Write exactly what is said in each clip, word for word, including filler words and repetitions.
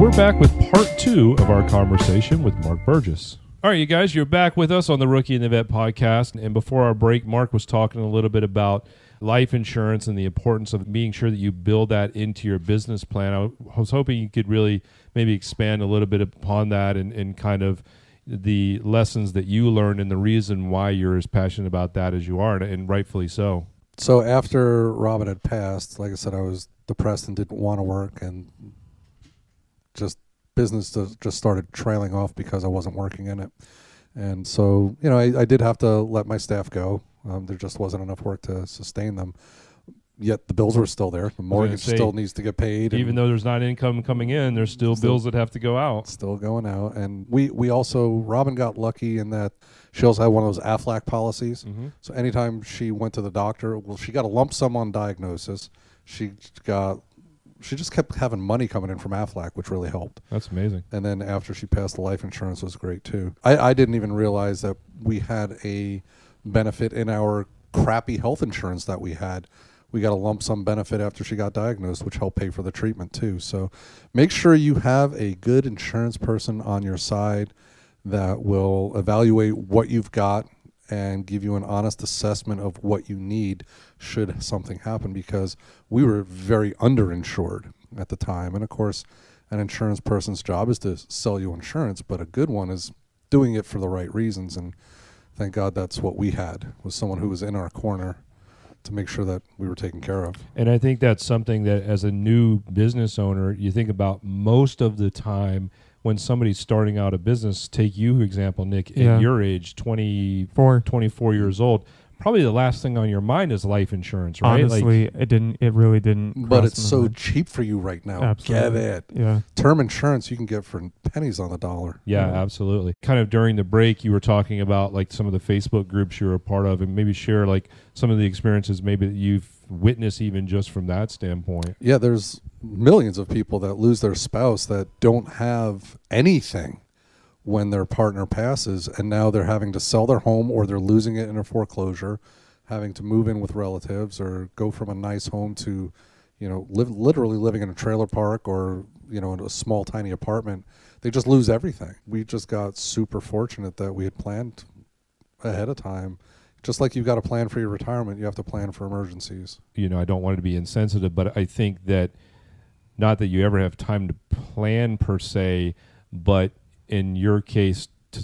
we're back with part two of our conversation with Mark Burgess. All right, you guys, you're back with us on the Rookie and the Vet podcast. And before our break, Mark was talking a little bit about life insurance and the importance of being sure that you build that into your business plan. I was hoping you could really maybe expand a little bit upon that and, and kind of the lessons that you learned and the reason why you're as passionate about that as you are, and, and rightfully so. So after Robin had passed, like I said, I was depressed and didn't want to work, and just business just started trailing off because I wasn't working in it. And so, you know, I, I did have to let my staff go. Um, there just wasn't enough work to sustain them. Yet the bills were still there. The mortgage say, still needs to get paid. Even though there's not income coming in, there's still, still bills that have to go out. Still going out. And we, we also, Robin got lucky in that she also had one of those Aflac policies. Mm-hmm. So anytime she went to the doctor, well, she got a lump sum on diagnosis. She got, she just kept having money coming in from Aflac, which really helped. That's amazing. And then after she passed, the life insurance was great too. I, I didn't even realize that we had a benefit in our crappy health insurance that we had. We got a lump sum benefit after she got diagnosed, which helped pay for the treatment too. So make sure you have a good insurance person on your side that will evaluate what you've got and give you an honest assessment of what you need should something happen, because we were very underinsured at the time. And of course, an insurance person's job is to sell you insurance, but a good one is doing it for the right reasons. And thank God that's what we had, was someone who was in our corner to make sure that we were taken care of. And I think that's something that as a new business owner, you think about most of the time when somebody's starting out a business. Take you, for example, Nick, yeah. At your age, twenty-four, twenty-four years old, probably the last thing on your mind is life insurance, right? Honestly, like, it didn't. It really didn't. But it's so cheap for you right now. Absolutely. Get it. Yeah. Term insurance you can get for pennies on the dollar. Yeah, yeah, absolutely. Kind of during the break, you were talking about like some of the Facebook groups you were a part of, and maybe share like some of the experiences maybe that you've witnessed even just from that standpoint. Yeah, there's millions of people that lose their spouse that don't have anything when their partner passes, and now they're having to sell their home, or they're losing it in a foreclosure, having to move in with relatives, or go from a nice home to, you know, live literally living in a trailer park, or, you know, in a small tiny apartment. They just lose everything. We just got super fortunate that we had planned ahead of time. Just like you've got to plan for your retirement, you have to plan for emergencies. You know, I don't want to be insensitive, but I think that, not that you ever have time to plan per se, but in your case,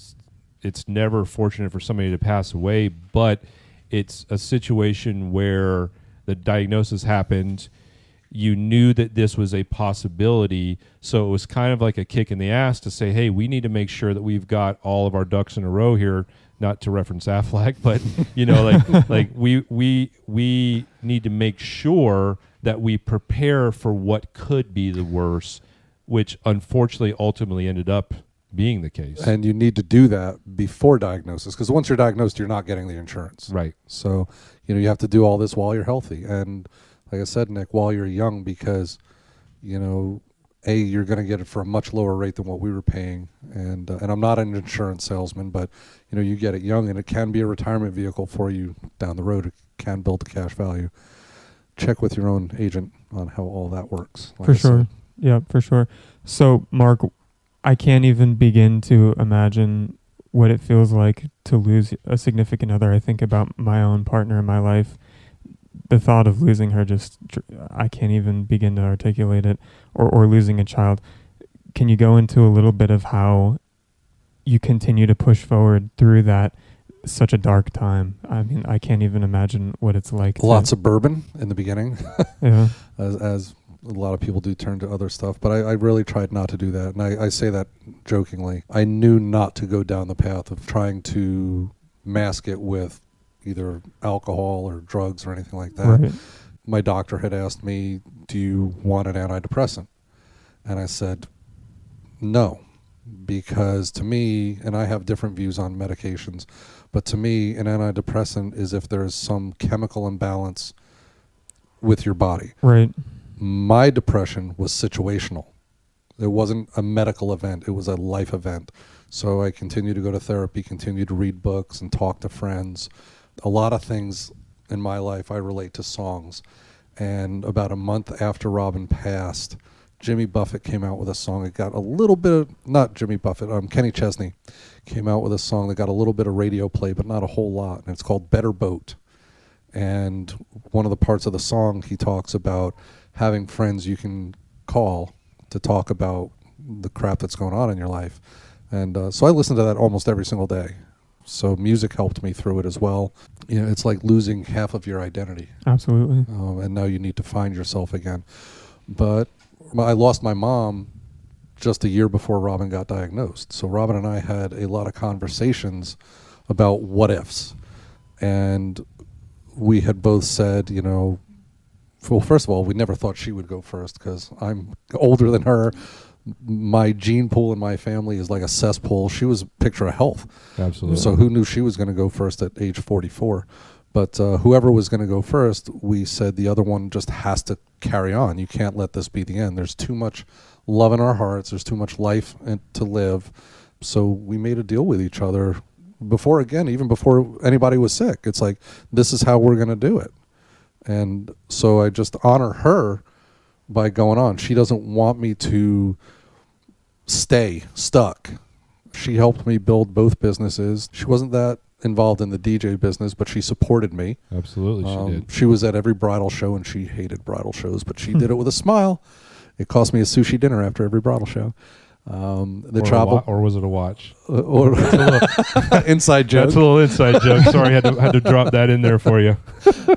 it's never fortunate for somebody to pass away, but it's a situation where the diagnosis happened. You knew that this was a possibility, so it was kind of like a kick in the ass to say, hey, we need to make sure that we've got all of our ducks in a row here, not to reference Aflac, but you know, like like we we we need to make sure that we prepare for what could be the worst, which unfortunately ultimately ended up being the case. And you need to do that before diagnosis, because once you're diagnosed, you're not getting the insurance. Right. So, you know, you have to do all this while you're healthy. And like I said, Nick, while you're young, because, you know, A, you're going to get it for a much lower rate than what we were paying. And uh, and I'm not an insurance salesman, but, you know, you get it young, and it can be a retirement vehicle for you down the road. It can build the cash value. Check with your own agent on how all that works. Like for sure. Yeah, for sure. So, Mark, I can't even begin to imagine what it feels like to lose a significant other. I think about my own partner in my life. The thought of losing her, just, I can't even begin to articulate it, or, or losing a child. Can you go into a little bit of how you continue to push forward through that, such a dark time? I mean, I can't even imagine what it's like. Lots to, of bourbon in the beginning. Yeah. as, as a lot of people do turn to other stuff, but I, I really tried not to do that. And I, I say that jokingly. I knew not to go down the path of trying to mask it with either alcohol or drugs or anything like that. Right. My doctor had asked me, do you want an antidepressant? And I said, no, because to me, and I have different views on medications, but to me, an antidepressant is if there's some chemical imbalance with your body. Right. My depression was situational. It wasn't a medical event. It was a life event. So I continued to go to therapy, continued to read books and talk to friends. A lot of things in my life I relate to songs. And about a month after Robin passed, Jimmy Buffett came out with a song. It got a little bit of, not Jimmy Buffett, um, Kenny Chesney came out with a song that got a little bit of radio play, but not a whole lot. And it's called Better Boat. And one of the parts of the song, he talks about having friends you can call to talk about the crap that's going on in your life. And uh, so I listen to that almost every single day. So music helped me through it as well. You know, it's like losing half of your identity. Absolutely. Um, and now you need to find yourself again. But I lost my mom just a year before Robin got diagnosed. So Robin and I had a lot of conversations about what ifs. And we had both said, you know, well, first of all, we never thought she would go first because I'm older than her. My gene pool in my family is like a cesspool. She was a picture of health. Absolutely. So who knew she was going to go first at age forty-four? But uh, whoever was going to go first, we said the other one just has to carry on. You can't let this be the end. There's too much love in our hearts. There's too much life in, to live. So we made a deal with each other before, again, even before anybody was sick. It's like, this is how we're going to do it. And so I just honor her by going on. She doesn't want me to stay stuck. She helped me build both businesses. She wasn't that involved in the D J business, but she supported me. Absolutely, she Um, did. She was at every bridal show, and she hated bridal shows, but she did it with a smile. It cost me a sushi dinner after every bridal show. Um, the or, a travel, wa- or was it a watch? uh, or inside joke. That's a little inside joke. Sorry, I had to, had to drop that in there for you.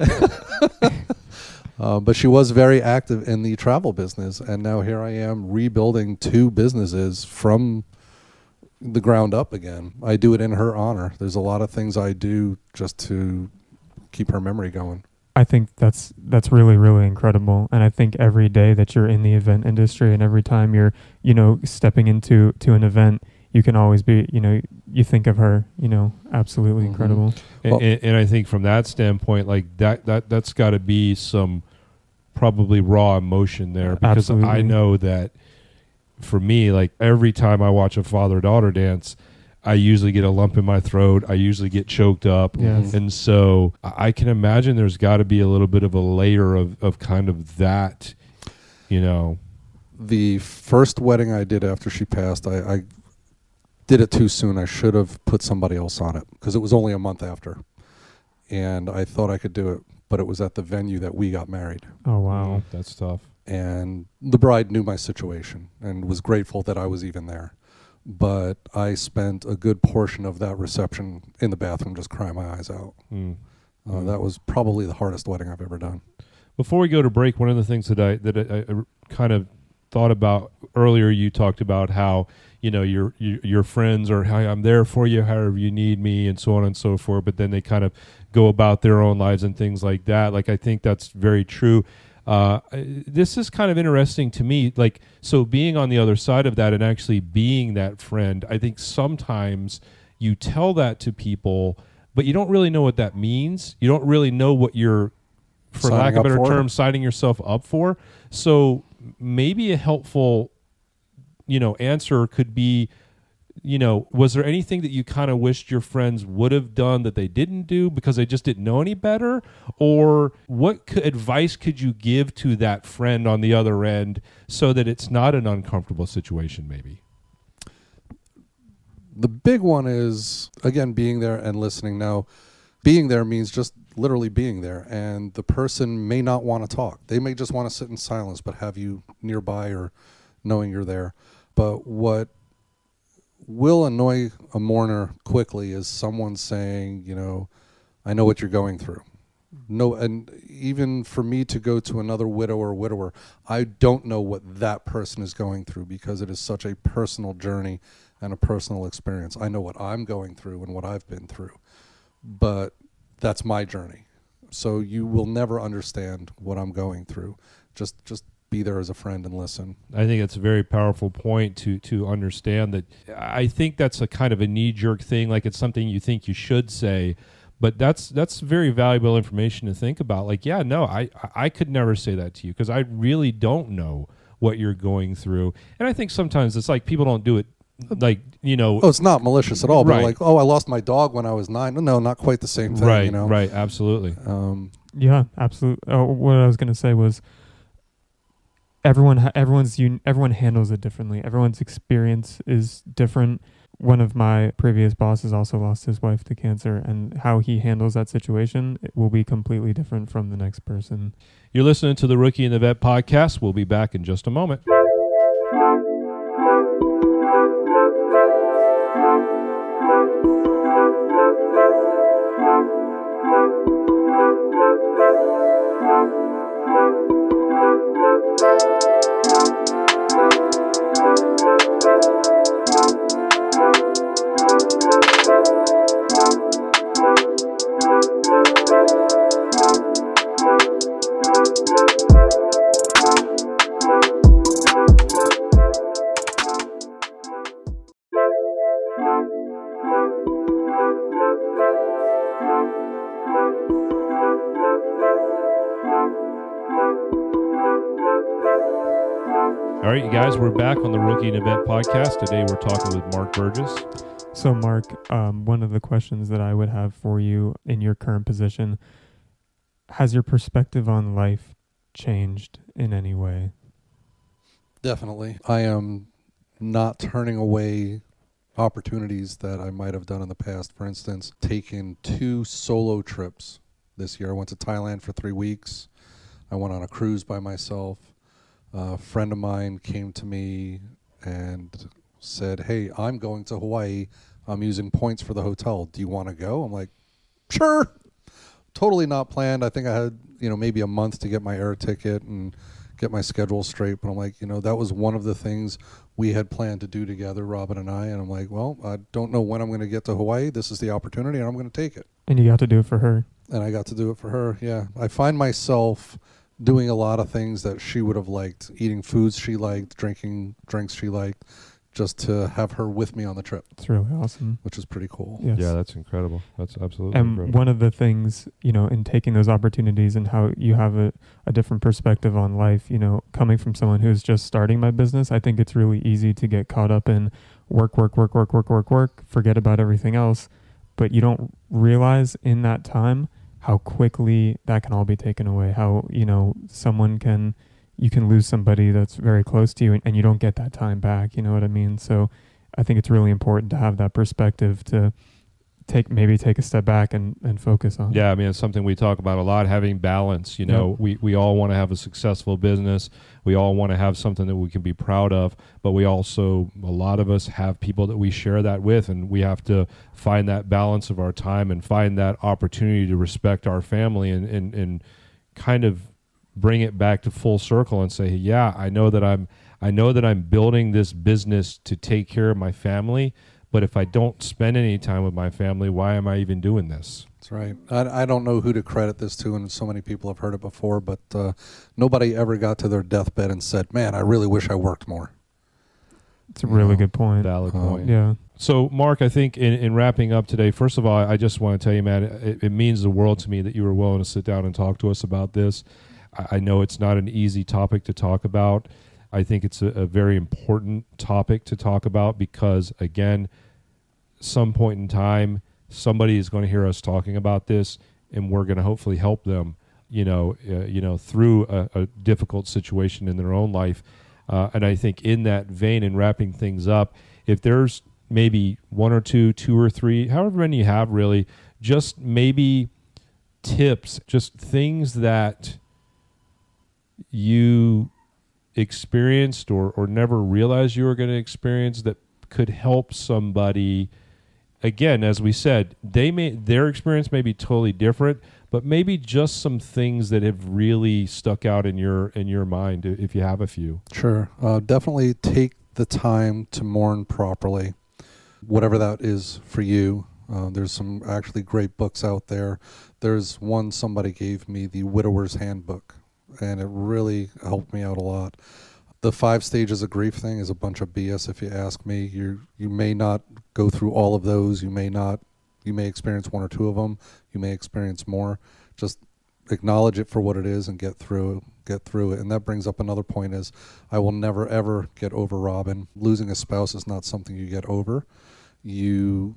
Uh, but she was very active in the travel business, and now here I am rebuilding two businesses from the ground up again. I do it in her honor. There's a lot of things I do just to keep her memory going. I think that's that's really, really incredible. And I think every day that you're in the event industry and every time you're, you know, stepping into to an event, you can always be, you know, you think of her, you know, absolutely Mhm. incredible. And, Well- and, and I think from that standpoint, like that, that that's got to be some probably raw emotion there, because Absolutely. I know that for me, like every time I watch a father-daughter dance, I usually get a lump in my throat. I usually get choked up. Yes. And so I I can imagine there's got to be a little bit of a layer of, of kind of that, you know. The first wedding I did after she passed, I, I did it too soon. I should have put somebody else on it because it was only a month after. And I thought I could do it, but it was at the venue that we got married. Oh, wow. That's tough. And the bride knew my situation and was grateful that I was even there. But I spent a good portion of that reception in the bathroom just crying my eyes out. Mm. Uh, Mm. that was probably the hardest wedding I've ever done. Before we go to break, one of the things that I that I, I kind of thought about earlier, you talked about how, you know, your your, your friends are, "Hi, I'm there for you, however you need me," and so on and so forth. But then they kind of go about their own lives and things like that. Like, I think that's very true. Uh, I- this is kind of interesting to me. Like, so being on the other side of that and actually being that friend, I think sometimes you tell that to people, but you don't really know what that means. You don't really know what you're, for Signing lack of up a better for. term, signing yourself up for. So maybe a helpful, you know, answer could be, you know, was there anything that you kind of wished your friends would have done that they didn't do because they just didn't know any better? Or what c- advice could you give to that friend on the other end so that it's not an uncomfortable situation maybe? The big one is, again, being there and listening. Now, being there means just literally being there, and the person may not want to talk. They may just want to sit in silence, but have you nearby or knowing you're there. But what will annoy a mourner quickly is someone saying, you know, I know what you're going through. No, and even for me to go to another widow or widower, I don't know what that person is going through because it is such a personal journey and a personal experience. I know what I'm going through and what I've been through, but that's my journey. So you will never understand what I'm going through. Just, just be there as a friend and listen. I think it's a very powerful point to to understand that. I think that's a kind of a knee-jerk thing, like it's something you think you should say, but that's that's very valuable information to think about. Like, yeah, no, I, I could never say that to you because I really don't know what you're going through. And I think sometimes it's like people don't do it like, you know. Oh, it's not malicious at all, but Right. like, oh, I lost my dog when I was nine. No, not quite the same thing, right, you know? right, absolutely. Um, Yeah, absolutely. Oh, what I was going to say was everyone ha- everyone's un- everyone handles it differently. Everyone's experience is different. One of my previous bosses also lost his wife to cancer, and how he handles that situation will be completely different from the next person. You're listening to the Rookie and the Vet podcast. We'll be back in just a moment. All right, you guys, we're back on the Rookie and the Vet podcast. Today we're talking with Mark Burgess. So, Mark, um, one of the questions that I would have for you in your current position, has your perspective on life changed in any way? Definitely. I am not turning away opportunities that I might have done in the past. For instance, taking two solo trips this year. I went to Thailand for three weeks. I went on a cruise by myself. A friend of mine came to me and said, hey, I'm going to Hawaii. I'm using points for the hotel. Do you want to go? I'm like, sure. Totally not planned. I think I had, you know, maybe a month to get my air ticket and get my schedule straight. But I'm like, you know, that was one of the things we had planned to do together, Robin and I. And I'm like, well, I don't know when I'm going to get to Hawaii. This is the opportunity, and I'm going to take it. And you got to do it for her. And I got to do it for her, yeah. I find myself doing a lot of things that she would have liked, eating foods she liked, drinking drinks she liked, just to have her with me on the trip. It's really awesome. Which is pretty cool. Yes. Yeah, that's incredible. That's absolutely and incredible. One of the things, you know, in taking those opportunities and how you have a, a different perspective on life, you know, coming from someone who's just starting my business, I think it's really easy to get caught up in work, work, work, work, work, work, work, forget about everything else. But you don't realize in that time how quickly that can all be taken away, how, you know, someone can, you can lose somebody that's very close to you and, and you don't get that time back, you know what I mean? So I think it's really important to have that perspective to take, maybe take a step back and, and focus on. Yeah, I mean, it's something we talk about a lot, having balance. You know, Yep. we, we all want to have a successful business. We all want to have something that we can be proud of, but we also, a lot of us have people that we share that with, and we have to find that balance of our time and find that opportunity to respect our family and, and, and kind of bring it back to full circle and say, yeah, I know that I'm, I know that I'm building this business to take care of my family, but if I don't spend any time with my family, why am I even doing this? That's right. I, I don't know who to credit this to, and so many people have heard it before, but uh, nobody ever got to their deathbed and said, man, I really wish I worked more. It's a really Yeah. good point. Valid Um, point. Yeah. So, Mark, I think in, in wrapping up today, first of all, I just want to tell you, man, it, it means the world to me that you were willing to sit down and talk to us about this. I, I know it's not an easy topic to talk about. I think it's a, a very important topic to talk about because, again, some point in time, somebody is going to hear us talking about this, and we're going to hopefully help them, you know, uh, you know, through a, a difficult situation in their own life. Uh, and I think in that vein, in wrapping things up, if there's maybe one or two, two or three, however many you have, really, just maybe tips, just things that you experienced or, or never realized you were going to experience that could help somebody. Again, as we said, they may their experience may be totally different, but maybe just some things that have really stuck out in your in your mind, if you have a few. Sure. Uh, definitely take the time to mourn properly, whatever that is for you. Uh, there's some actually great books out there. There's one somebody gave me, The Widower's Handbook, and it really helped me out a lot. The five stages of grief thing is a bunch of B S if you ask me. You you may not go through all of those. You may not. You may experience one or two of them. You may experience more. Just acknowledge it for what it is and get through get through it. And that brings up another point is I will never ever get over Robin. Losing a spouse is not something you get over. You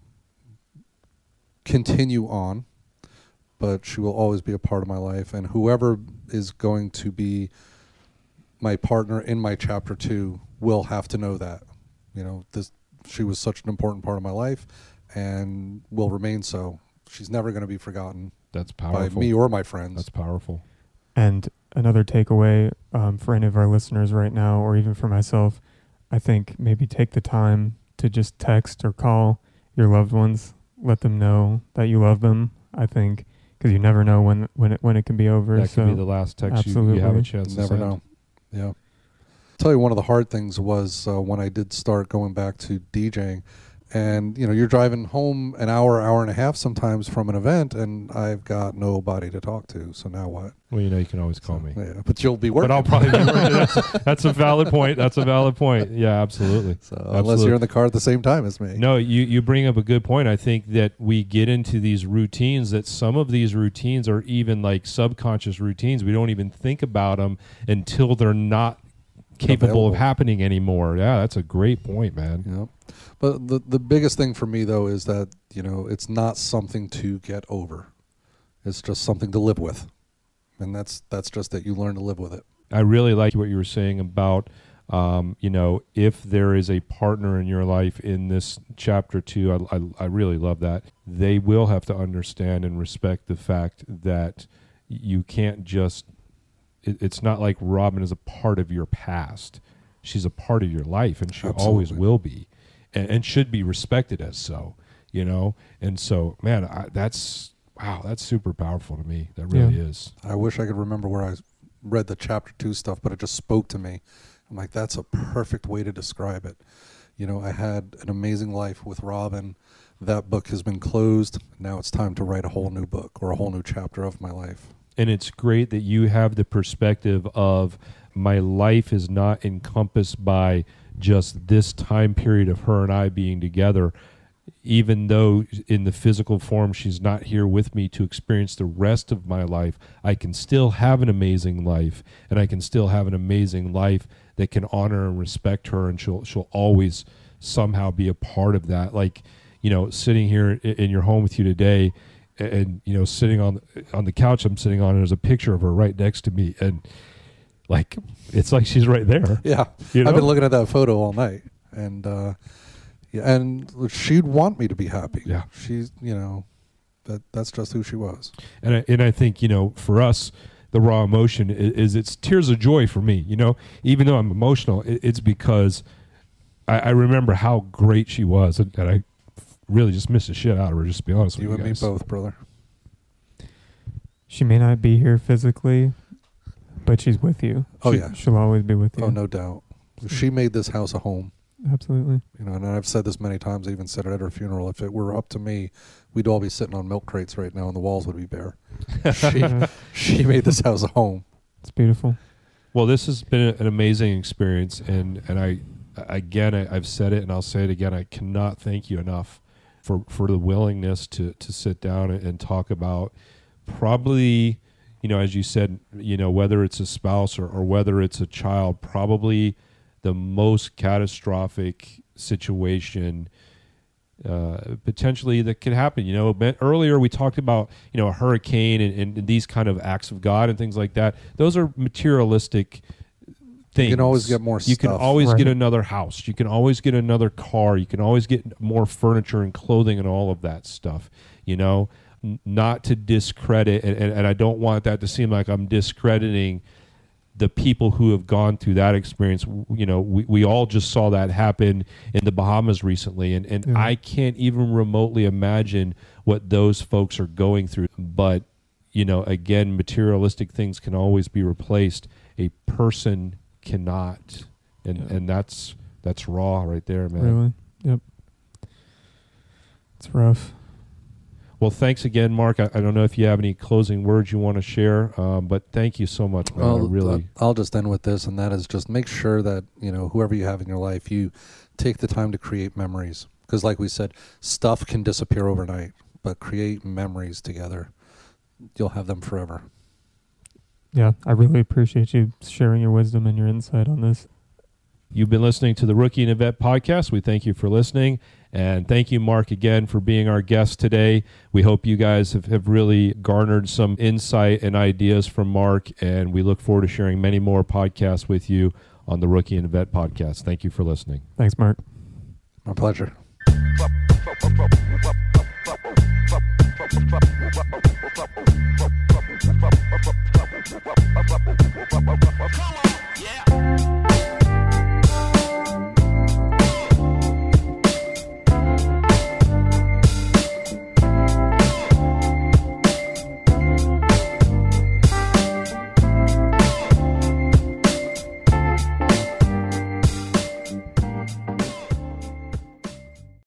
continue on, but she will always be a part of my life. And whoever is going to be my partner in my chapter two will have to know that, you know, this she was such an important part of my life and will remain so. She's never going to be forgotten. That's powerful. By me or my friends. That's powerful. And another takeaway um, for any of our listeners right now, or even for myself, I think maybe take the time to just text or call your loved ones. Let them know that you love them. I think because you never know when when it when it can be over. That so could be the last text you, you have a chance you to never send. know. Yeah. I'll tell you, one of the hard things was uh, when I did start going back to DJing. And, you know, you're driving home an hour, hour and a half sometimes from an event, and I've got nobody to talk to. So now what? Well, you know, you can always call me. Yeah, but you'll be working. But I'll probably be working. That's, that's a valid point. That's a valid point. Yeah, absolutely. So absolutely. Unless you're in the car at the same time as me. No, you, you bring up a good point. I think that we get into these routines, that some of these routines are even like subconscious routines. We don't even think about them until they're not capable Available. of happening anymore. Yeah, that's a great point, man. Yeah. But the the biggest thing for me, though, is that, you know, it's not something to get over. It's just something to live with. And that's that's just that you learn to live with it. I really like what you were saying about, um, you know, if there is a partner in your life in this chapter two, I, I, I really love that. They will have to understand and respect the fact that you can't just, it, it's not like Robin is a part of your past. She's a part of your life, and she Absolutely. always will be, and, and should be respected as so, you know? And so, man, I, that's, wow, that's super powerful to me. That really Yeah. is. I wish I could remember where I read the chapter two stuff, but it just spoke to me. I'm like, that's a perfect way to describe it. You know, I had an amazing life with Robin. That book has been closed. Now it's time to write a whole new book or a whole new chapter of my life. And it's great that you have the perspective of my life is not encompassed by just this time period of her and I being together. Even though in the physical form she's not here with me to experience the rest of my life, I can still have an amazing life, and I can still have an amazing life that can honor and respect her, and she'll she'll always somehow be a part of that. Like, you know, sitting here in your home with you today, and, you know, sitting on on the couch I'm sitting on, and there's a picture of her right next to me, and like it's like she's right there. Yeah, You know? I've been looking at that photo all night, and uh, yeah, and she'd want me to be happy. Yeah. She's, you know, that that's just who she was. And I, and I think, you know, for us, the raw emotion is, is it's tears of joy for me. You know, even though I'm emotional, it, it's because I, I remember how great she was, and, and I really just miss the shit out of her. Just to be honest You with and you me guys. both, brother. She may not be here physically, but she's with you. Oh, She- yeah. She'll always be with you. Oh, no doubt. She made this house a home. Absolutely. You know, and I've said this many times. I even said it at her funeral. If it were up to me, we'd all be sitting on milk crates right now, and the walls would be bare. She she made this house a home. It's beautiful. Well, this has been an amazing experience, and and I again I, I've said it, and I'll say it again. I cannot thank you enough for for the willingness to to sit down and, and talk about probably, you know, as you said, you know, whether it's a spouse or, or whether it's a child, probably the most catastrophic situation uh, potentially that could happen. You know, but earlier we talked about, you know, a hurricane and, and these kind of acts of God and things like that. Those are materialistic things. You can always get more You can stuff. always get Right. another house. You can always get another car. You can always get more furniture and clothing and all of that stuff, you know, N- not to discredit. And, and, and I don't want that to seem like I'm discrediting the people who have gone through that experience. W- You know, we, we all just saw that happen in the Bahamas recently. And, and Yeah. I can't even remotely imagine what those folks are going through. But, you know, again, materialistic things can always be replaced. A person cannot. And Yeah. and that's that's raw right there, man. Really. Yep. It's rough. Well, thanks again, Mark. I, I don't know if you have any closing words you want to share, um, but thank you so much, man. I Well, really, I'll just end with this, and that is just make sure that, you know, whoever you have in your life, you take the time to create memories. Because like we said, stuff can disappear overnight, but create memories together. You'll have them forever. Yeah, I really appreciate you sharing your wisdom and your insight on this. You've been listening to the Rookie and a Vet podcast. We thank you for listening. And thank you, Mark, again for being our guest today. We hope you guys have, have really garnered some insight and ideas from Mark, and we look forward to sharing many more podcasts with you on the Rookie and a Vet podcast. Thank you for listening. Thanks, Mark. My pleasure.